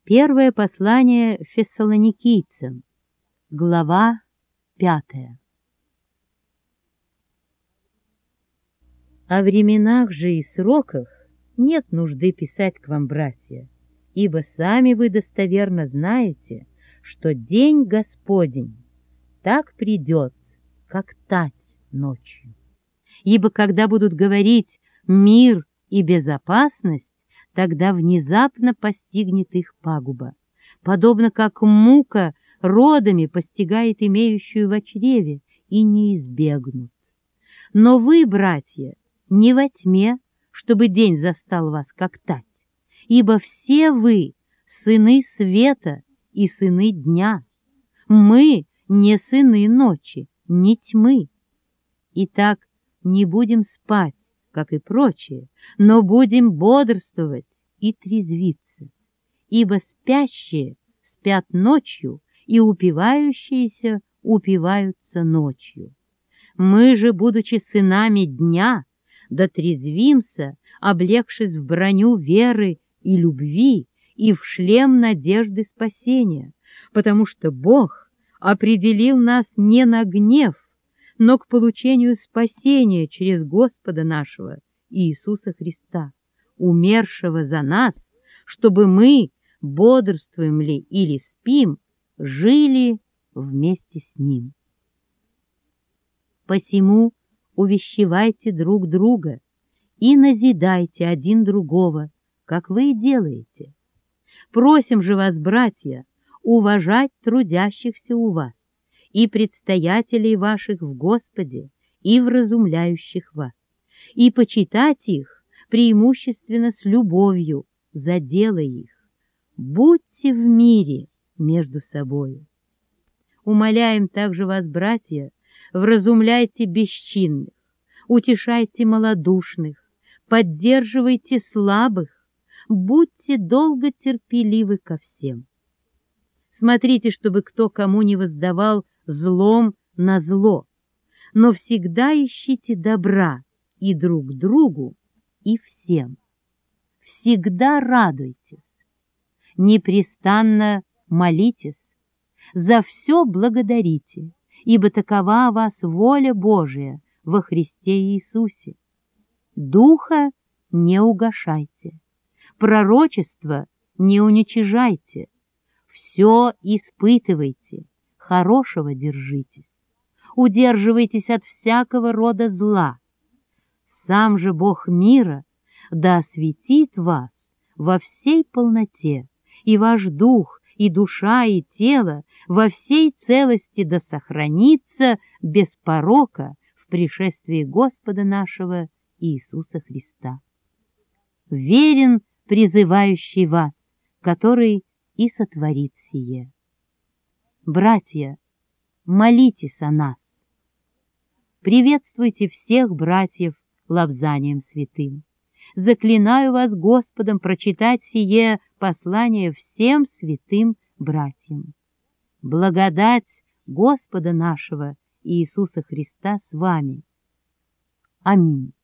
Первое послание Фессалоникийцам, глава 5. О временах же и сроках нет нужды писать к вам, братья, ибо сами вы достоверно знаете, что день Господень так придет, как тать ночью. Ибо когда будут говорить «мир» и «безопасность», тогда внезапно постигнет их пагуба, подобно как мука родами постигает имеющую во чреве, и не избегнут. Но вы, братья, не во тьме, чтобы день застал вас как тать, ибо все вы сыны света и сыны дня. Мы не сыны ночи, не тьмы. Итак, не будем спать, как и прочие, но будем бодрствовать и трезвиться, ибо спящие спят ночью, и упивающиеся упиваются ночью. Мы же, будучи сынами дня, дотрезвимся, облегшись в броню веры и любви и в шлем надежды спасения, потому что Бог определил нас не на гнев, но к получению спасения через Господа нашего Иисуса Христа, умершего за нас, чтобы мы, бодрствуем ли или спим, жили вместе с Ним. Посему увещевайте друг друга и назидайте один другого, как вы и делаете. Просим же вас, братья, уважать трудящихся у вас и предстоятелей ваших в Господе и вразумляющих вас, и почитать их преимущественно с любовью за дело их. Будьте в мире между собою. Умоляем также вас, братья, вразумляйте бесчинных, утешайте малодушных, поддерживайте слабых, будьте долготерпеливы ко всем. Смотрите, чтобы кто кому не воздавал злом на зло, но всегда ищите добра и друг другу, и всем. Всегда радуйтесь, непрестанно молитесь, за все благодарите, ибо такова о вас воля Божия во Христе Иисусе. Духа не угашайте, пророчество не уничижайте, все испытывайте, хорошего держитесь, удерживайтесь от всякого рода зла. Сам же Бог мира да осветит вас во всей полноте, и ваш дух, и душа, и тело во всей целости да сохранится без порока в пришествии Господа нашего Иисуса Христа. Верен призывающий вас, который и сотворит сие. Братья, молитесь о нас. Приветствуйте всех братьев лобзанием святым. Заклинаю вас Господом прочитать сие послание всем святым братьям. Благодать Господа нашего Иисуса Христа с вами. Аминь.